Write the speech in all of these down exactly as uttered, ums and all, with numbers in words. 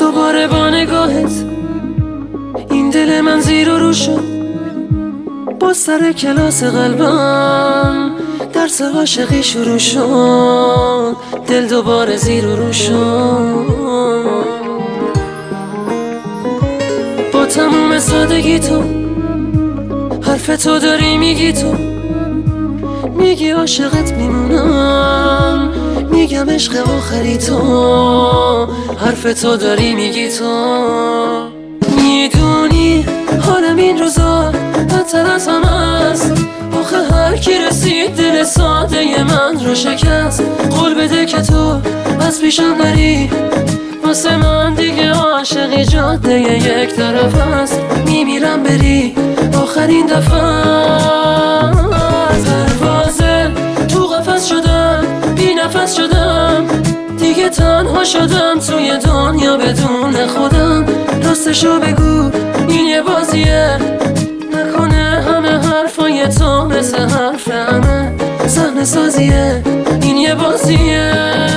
دوباره با نگاهت این دل من زیر و رو شد. با سر کلاس قلبم درس عاشقی شروع شد. دل دوباره زیر و رو شد. با تموم سادگی تو حرف تو داری میگی، تو میگی عاشقت میمونم، میگم عشق آخری تو. حرف تو داری میگی، تو میدونی حالم این روزا بدتر از همه است. آخه هر کی رسید دل ساده من رو شکست. قول بده که تو از پیشم نری، واسه من دیگه عاشقی جاده یک طرف است. میمیرم بری آخرین دفعه. پروازه تو قفس شدم، بی نفس شدم، دیگه تنها شدم توی دنیا بدون خودم. راستشو بگو این یه بازیه، نکنه همه حرفای تو مثل حرف همه صحنه سازیه. این یه بازیه.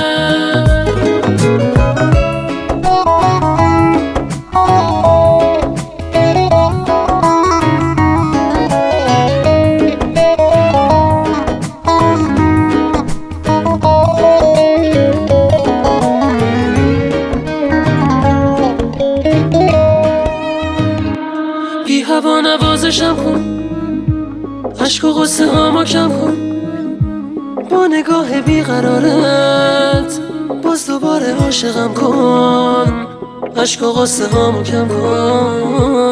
بی هوا نوازشم کن، عشق و غصه هامو کم کن. با نگاه بیقرارت باز دوباره عاشقم کن. عشق و غصه هامو کم کن.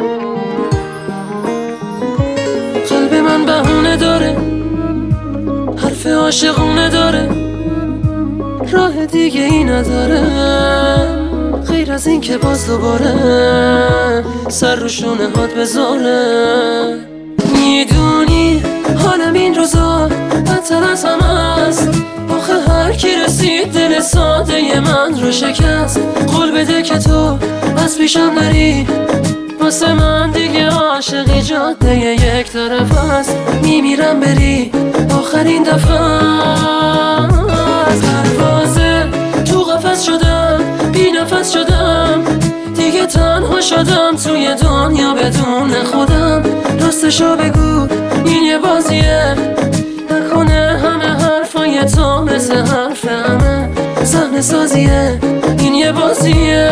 قلب من بهونه داره، حرف عاشقونه داره، راه دیگه ای نداره غیر از این که باز دوباره سر رو شونه هات بذاره. میدونی حالم این روزا بدتر از همه است. آخه هر کی رسید دل ساده من رو شکست. قول بده که تو از پیشم نری، واسه من دیگه عاشقی جاده یک طرف است. میمیرم بری آخرین دفعه. پروازه تو قفس شدم، بی نفس شدم، دیگه تنها شدم توی دنیا بدون خودم. راستشو بگو این یه بازیه، نکنه همه حرفای تو مثل حرف همه صحنه سازیه. این یه بازیه.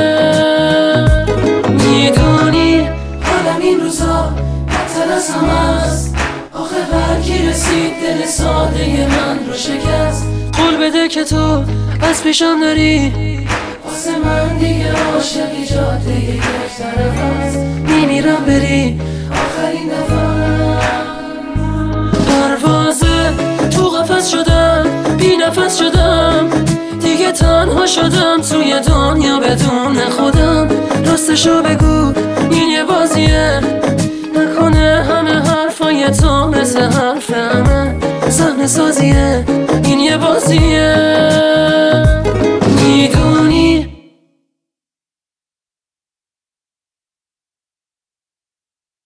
میدونی حالم این روزا بدتر از همه است. آخه هر کی رسید دل ساده من رو شکست. قول بده که تو از پیشم نری، واسه من دیگه عاشقی جاده یک طرف است. میمیرم بری آخرین دفعه. پروازه تو قفس شدم، بی نفس شدم، دیگه تنها شدم توی دنیا بدون خودم. راستشو بگو این یه بازیه، نکنه همه حرفای تو مثل حرف همه صحنه سازیه. این یه بازیه.